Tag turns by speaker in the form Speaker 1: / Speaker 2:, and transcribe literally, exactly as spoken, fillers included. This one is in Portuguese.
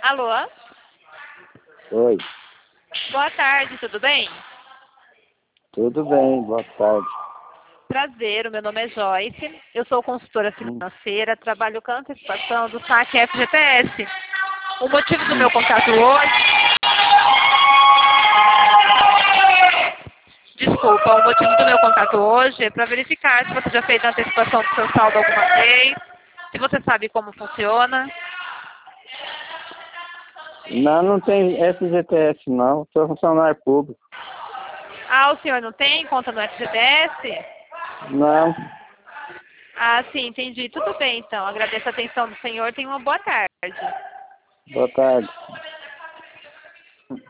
Speaker 1: Alô?
Speaker 2: Oi,
Speaker 1: Boa tarde, tudo bem?
Speaker 2: tudo bem, boa tarde.
Speaker 1: Prazer, o meu nome é Joyce, eu sou consultora
Speaker 2: Hum,
Speaker 1: financeira, trabalho com a antecipação do saque F G T S. O motivo do
Speaker 2: hum.
Speaker 1: meu contato hoje... Desculpa, o motivo do meu contato hoje é para verificar se você já fez a antecipação do seu saldo alguma vez, se você sabe como funciona.
Speaker 2: Não, não tem F G T S não, sou funcionário público.
Speaker 1: Ah, o senhor não tem conta no F G T S?
Speaker 2: Não,
Speaker 1: Ah, sim, entendi. Tudo bem, então. Agradeço a atenção do senhor. Tenha uma boa tarde.
Speaker 2: boa tarde.